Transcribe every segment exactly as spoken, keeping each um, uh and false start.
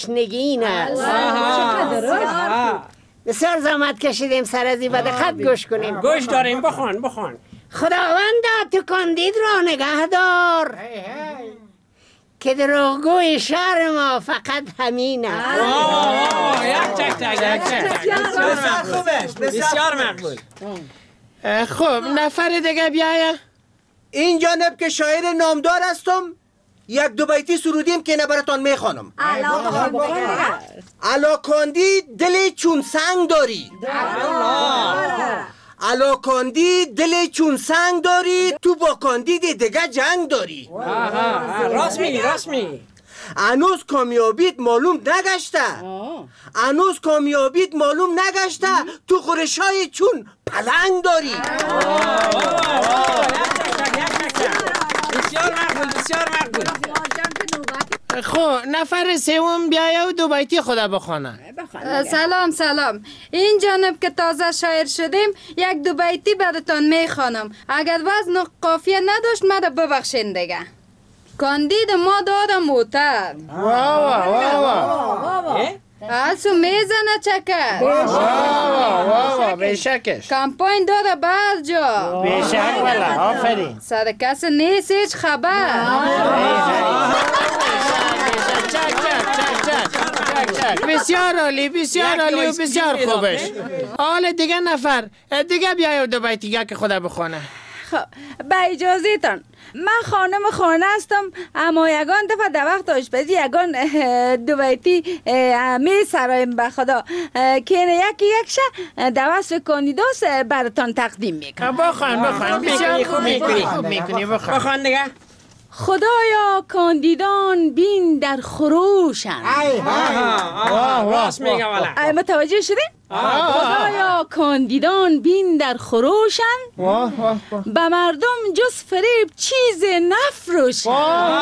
نگین است. بسیار زحمت کشیدیم سر از این بعد خط گوش کنیم. گوش داریم، بخوان بخوان. خداوندا تو کاندید را نگه دار که دروغگوی شهر ما فقط همین است. یک چک چک یک چک چک بسیار مقبول. خب نفر دیگه بیایه. این جانب که شاعر نامدار هستم، یک دو بیتی سرودیم که نبرتان میخوانم. الا کاندی دل چون سنگ داری، الا کاندی دل چون سنگ داری، تو با کاندید دیگه جنگ داری. راست میگی راست میگی. هنوز کامیابیت معلوم نگشته، هنوز کامیابیت معلوم نگشته، تو خورشای چون پلنگ داری. بسیار مقبول بسیار مقبول. خب نفر سوم بیایه و دو بیتی خدا بخونه. سلام سلام. این جانب که تازه شاعر شدیم یک دو بیتی براتان میخوانم. اگر وزن و قافیه نداشت مرا ببخشین دیگه. کاندید ما داد موتر، واه واه واه آسو میزنه چکر، واه واه بیشکش. کمپاین داده بر جا، بیشک والا آفرین. سر کس نیست هیچ خبر. بسیار عالی بسیار عالی و بسیار خوبش. حال دیگه نفر دیگه بیایه و دو بیتی که خدا بخونه. خب با اجازه تان من خانم خانه هستم، اما یگان دفعه در وقت آشپزی یگان دو بیتی می سرایم به خدا که یکی یکشه در وصف کاندیداس براتان تقدیم میکنم. بخوان بخوان بسیار خوب میکنی خوب میکنی بخوان بخوان دیگه. خدایا کاندیدان بین در خروشن. راست میگه والا. متوجه شدین؟ خدایا کاندیدان بین در خروشن، به مردم جز فریب چیز نفروشن.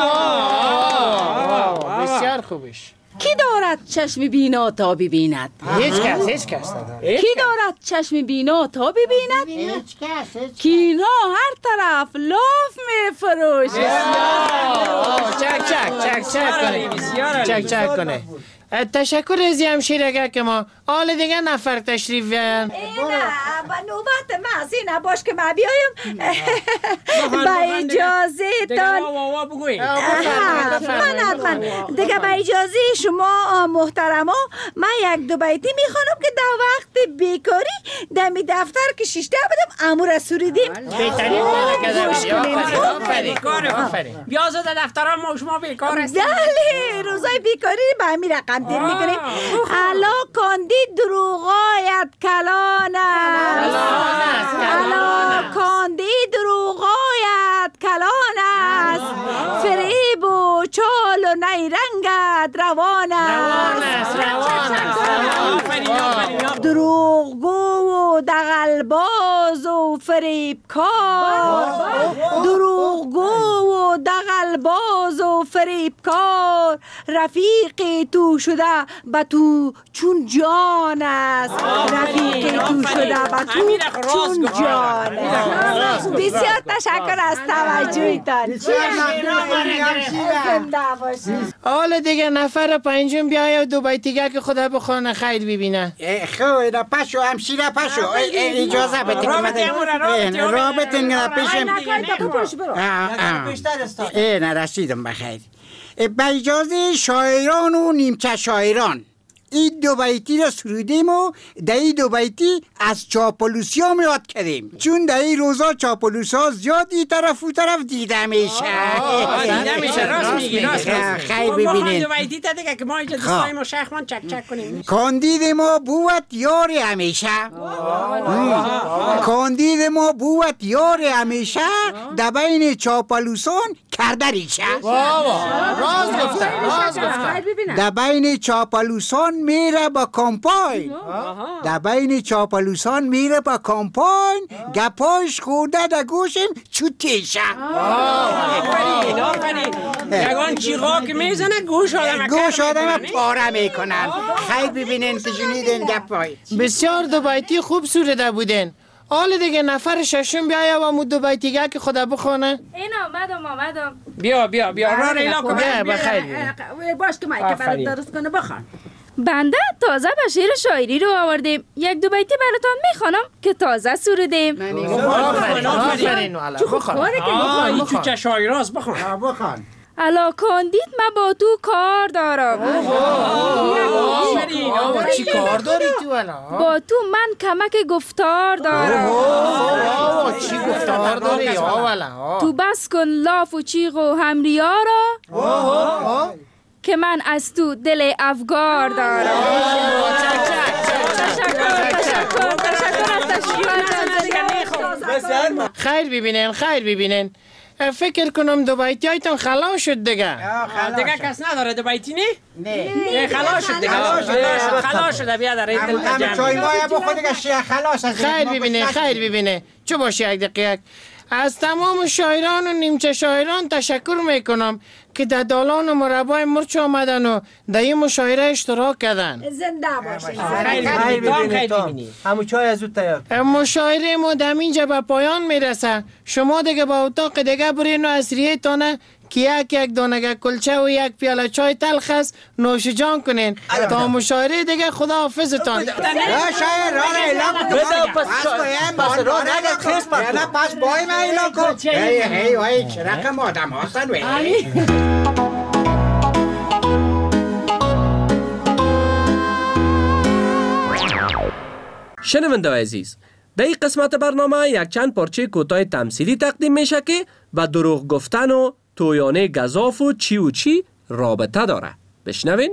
بسیار خوبش. کی دارد چشم بینا تا ببیند؟ هیچ کس هیچ کس نداره. کی دارد چشم بینا تا ببیند؟ هیچ کس هیچ کس. که اینها هر طرف لاف می فروشن. چک چک چک چک کنه چک چک کنه. تشکر از همشیرگه که ما حال دیگه نفر تشریف بیاین. نه با نوبت من از این باش که ما بیایم. با اجازه تان من حتما دیگه با اجازه شما محترما من یک دو بیتی میخوانم که در وقت بیکاری دمی دفتر که شیشته بدم امور سوریدیم. بهترین آفرین. بیازه در دفتر ما شما بیکار هستیم. بله روزای بیکاری به همین رقم دیر میکنیم. الا کاندید دروغایت کلان است، الا کاندید دروغایت کلان است، فریب و چال و نیرنگت روان است. دروغگو و دغلباز و فریبکار، دروغگو و دغلباز و فریبکار، رفیق تو شده به تو چون جان است، رفیق تو شده به تو چون جان است. بسیار تشکر از توجهتان. حالا دیگه نفر پنجم بیایه و دو بیتیگه که خدا بخونه خیر ببینه. خود پشو همشیره پشو اجازه بده که من رابط این پیشم نه رسیدم بخیر. به اجازه شاعران و نیمچه شاعران این دو بیتی را سرودیم و در این دو بیتی از چاپلوسی ها میاد کردیم، چون در این روزا چاپلوس ها زیاد این طرف و طرف دیده میشه. دیده میشه راست میگی راست میگی. خیلی ببینید دو بیتی تا دیگه که ما اینجا دوستای ما شیخمان چک چک کنیم. کاندید ما بوت یار همیشه، کاندید ما بوت یار همیشه، در بین چاپلوسان کرده ریشه. راز گفتن راز گفتن. در بین چاپلوسان میره با کامپاین، در بین چاپلوسان میره با کامپاین، گپاش خورده در گوشم چوتیشه. آفرین آفرین. یگان چیغا که میزنه گوش آدم گوش آدم پاره میکنن. خیلی ببینین که شنیدین گپای. بسیار دو بیتی خوب سروده بودن. حال دیگه نفر ششم بیایا و مو دو بیتیگه که خدا بخونه. این آمدم آمدم. بیا بیا بیا را ریلا کن. بیا بخیر. باش که مایک برات درست کنه بخوان. بنده تازه به شعر شاعری رو آوردیم. یک دو بیتی براتان میخوانم که تازه سرودیم. آفرین آفرین والا. بخوان. آه این چوچه شاعراست بخوان. بخوان. الا کاندید من با تو کار دارم. آفرین آفرین. چی کار داری تو والا؟ با تو من کمک گفتار دارم. چی گفتار داری والا؟ تو بس کن لاف و چیغ و همریا را که من از تو دل افگار دارم. تشکر تشکر تشکر از تشکر. خیر ببینین خیر ببینین. فکر کنم دو بیتی هایتون خلاص شد دیگه. دیگه کس نداره دو بیتی نی؟ نه خلاص شد دیگه. خلاص شده بیا در این همه چای مایه بخور دیگه شیخ خلاص از خیر ببینه خیر ببینه. چه باشه یک دقیقه. از تمام شاعران و نیمچه شاعران تشکر میکنم که در دالان و مربای مرچ آمدن و در این مشاعره اشتراک کردن. زنده باشین. خیر ببینی همون چای از اون تیار. مشاعره ما در اینجا به پایان میرسه. شما دیگه با اتاق دیگه برین و اسریه تانه که یک یک دانگه کلچه و یک پیاله چای تلخ است نوش جان کنین تا مشاعره دیگه خدا حافظتان. را شاعر را اعلام کن. بده پس پس را نگه خیس پس نه پس بای من اعلام کن. هی هی هی چه رقم آدم هستن وی. شنونده عزیز، در این قسمت برنامه یک چند پارچه کوتاه تمثیلی تقدیم میشه که با دروغ گفتن و تویانه گزاف و چی و چی رابطه داره. بشنوین.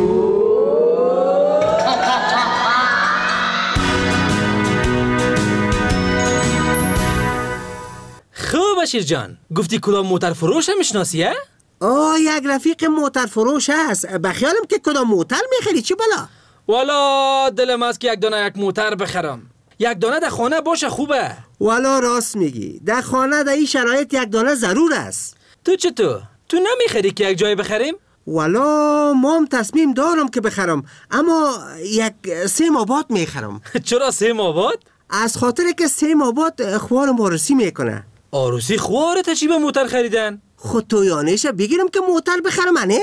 خوب بشیر جان، گفتی کدام موتر فروش هم میشناسی؟ آه یک رفیق موتر فروش هست. بخیالم که کدام موتر میخری چی بلا؟ والا دلم است که یک دانه یک موتر بخرم. یک دانه در خانه باشه خوبه. والا راست میگی. در خانه در این شرایط یک دانه ضرور است. تو چطور؟ تو نمیخری که یک جای بخریم؟ والا ما هم تصمیم دارم که بخرم اما یک سیم آباد میخرم. چرا سیم آباد؟ از خاطر که سیم آباد خوارم آرسی میکنه. آروسی خواره چی به موتر خریدن؟ خود تویانش بگیرم که موتر بخرم انه؟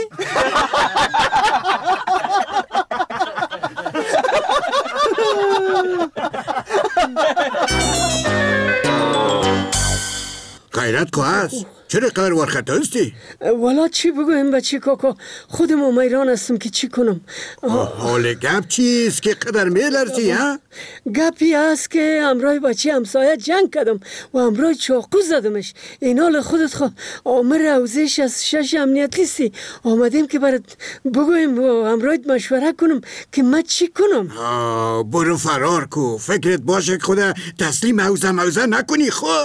غیرت که هست؟ چرا قدر ورخطا هستی؟ والا چی بگویم بچی کاکا، خودم امیران هستم که چی کنم. حال گپ چیست که قدر میلرزی ها؟ گپی هست که امرای بچی همسایه جنگ کردم و امرای چاقو زدمش. این حال خودت خواه آمر روزش از شش امنیتیستی آمدیم که برات بگویم و امرایت مشوره کنم که من چی کنم. آه برو فرار کو، فکرت باشه که خدا تسلیم موزه موزه نکنی خو.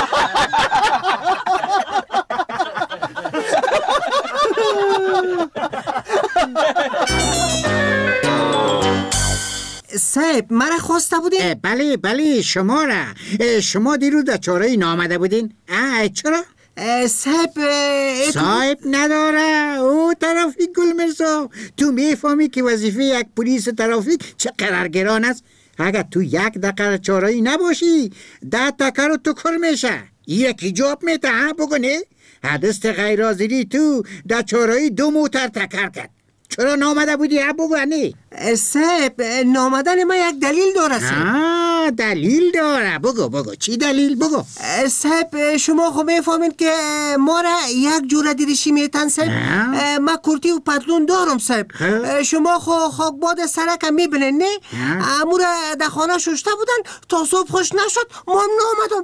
صاحب مرا خواسته بودین؟ بله بله شما را. شما دیروز در چاره نامده بودین؟ اه چرا؟ صاحب صاحب نداره. او ترافیک گلمرزا، تو میفهمی که وظیفه یک پلیس ترافیک چقدر گران است. اگر تو یک دقیقه چاره‌ای نباشی ده تکه رو تو کر میشه. یکی جواب میده ها بگو نه؟ حدست غیر حاضری تو در چاره‌ای دو موتر تکر کرد. چرا نامده بودی ها بگو نه؟ صاحب نامدن ما یک دلیل داره. آه دلیل داره. بگو بگو چی دلیل بگو. صاحب شما خب میفهمین که ما را یک جوره دیرشی میتن صاحب. ما کرتی و پتلون دارم صاحب. شما خو خاکباد سرکم میبینن نه؟ امور در خانه ششته بودن تا صبح خوش نشد ما هم نامدم.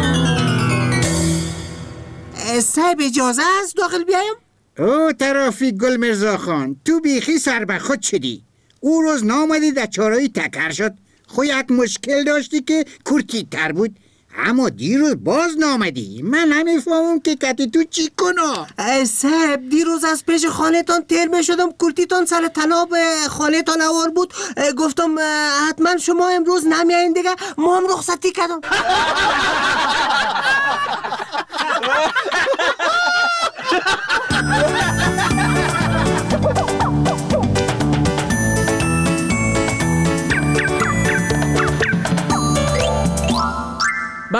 صاحب اجازه است داخل بیایم؟ او ترافیک گلمرزا خان، تو بیخی سر به خود شدی. او روز نامدی در چارایی تکر شد. خو یک مشکل داشتی که کرتی تر بود. اما دیروز باز نامدی. من نمیفهمم که کتی تو چی کنو. صاحب دیروز از پیش خانه تان تیر می شدم. کرتی تان سر تناب خانه تان اوار بود. گفتم حتما شما امروز نمیاین دیگه. ما هم رخصتی کردم.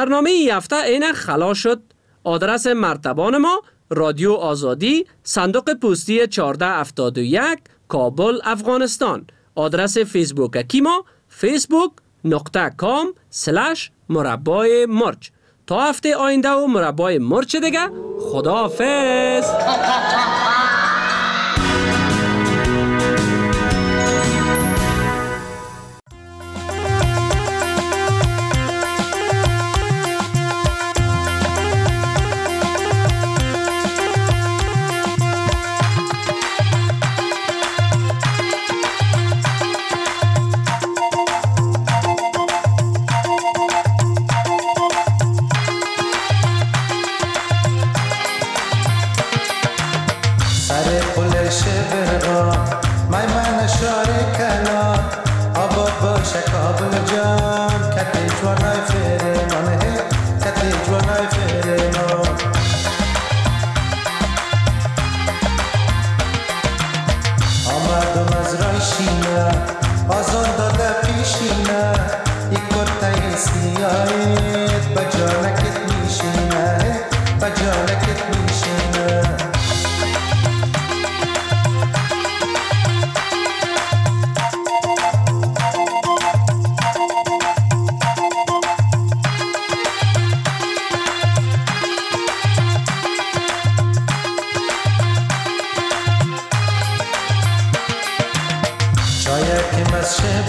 برنامه ای هفته اینه خلاص شد. آدرس مرتبان ما رادیو آزادی، صندوق پستی چهارده هفتاد و یک، کابل، افغانستان. آدرس فیسبوک اکی ما فیسبوک نقطه کام سلش مربای مرچ. تا هفته آینده و مربای مرچ دیگه، خداحافظ.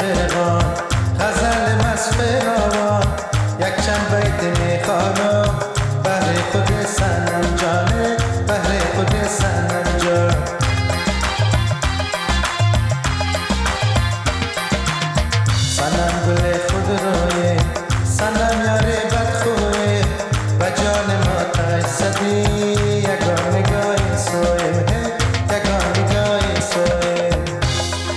غزل مست فراوان یک چند بیت میخوانم